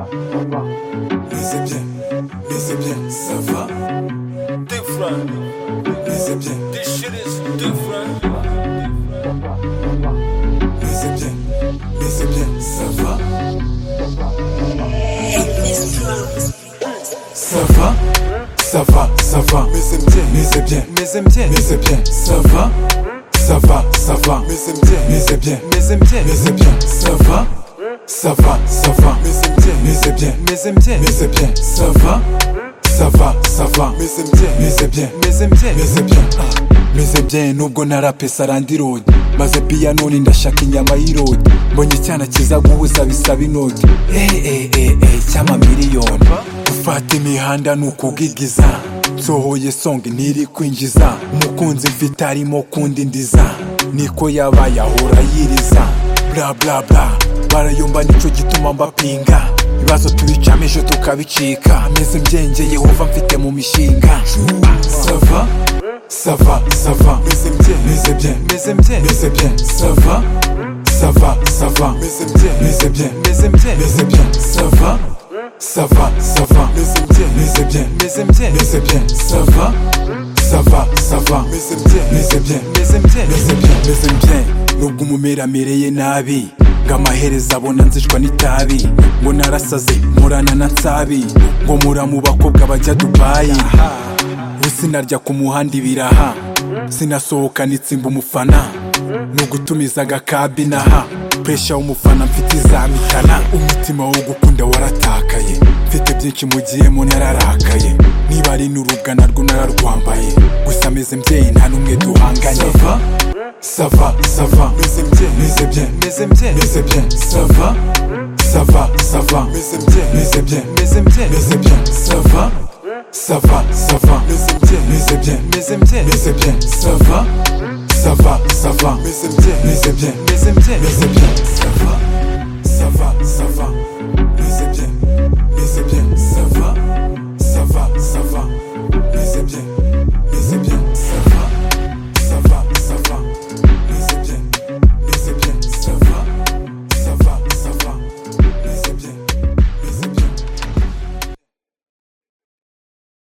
mais c'est bien, ça va. Different. Mais c'est bien, This shit is different. mais c'est bien, ça va. Ça va, ça va, ça va. Mais c'est bien, mais c'est bien, mais c'est bien, mais c'est bien, ça va. Ça va, ça va, mais c'est bien, mais c'est bien, mais c'est bien, mais c'est bien, ça va. Ça va, ça va, mais c'est bien, mais c'est bien, mais c'est bien, mais c'est bien, ça va. Ça va, ça va, mais c'est bien, mais c'est bien, mais c'est bien, mais c'est bien. Meze bien nubwo narapesa arandirodi maze piano ndashaka inyama y'irodi mbonye icyana kiza guhuza bisaba inoti cyama miliyoni ufata imihanda nukugigiza nsohoye song ntiri kwinjiza umukunzi mfite arimo kundindiza niko yabaye ahora yiriza bla bla bla barayumva nico gituma mbapinga ibibazo tubicamisho tukabicika meze mbyenge Yehova mfite mu mishinga ça va, ça va, mais c'est bien, mais c'est bien, mais c'est bien, mais c'est bien, ça va, ça va, ça va, mais c'est bien, mais c'est bien, mais c'est bien, mais c'est bien, ça va, ça va, ça va, mais c'est bien, mais c'est bien, mais c'est bien, mais c'est bien, ça va, ça va, ça va, mais c'est bien, mais c'est bien, mais c'est bien, mais c'est bien, mais c'est bien, nubwo umumera amereye nabi ngamahereza abona nzishwa n'itabi ngo narasaze murana na nsabi ngo mura mu bakobwa bajya Dubai sinarya ku muhanda ibiraha sinasohoka nitsimba umufana nugutumiza agakabi naha pressure umufana mfite izamitana umutima wo gukunda waratakaye mfite byinshi mugiyemo nararakaye niba ari n'urubwa narwo nararwambaye gusa meze mbyeyi nta numwe duhanganye ça va, ça va, mais c'est bien, mais c'est bien, mais c'est bien, mais c'est bien, ça va, ça va, ça va, mais c'est bien, mais c'est bien, mais c'est bien, mais c'est bien, ça va. Ça va, ça va, mais c'est bien, mais c'est bien, mais c'est bien, mais c'est bien, ça va, ça va, ça va, mais c'est bien, mais c'est bien, mais c'est bien, mais c'est bien, ça va, ça va, ça va, mais c'est bien.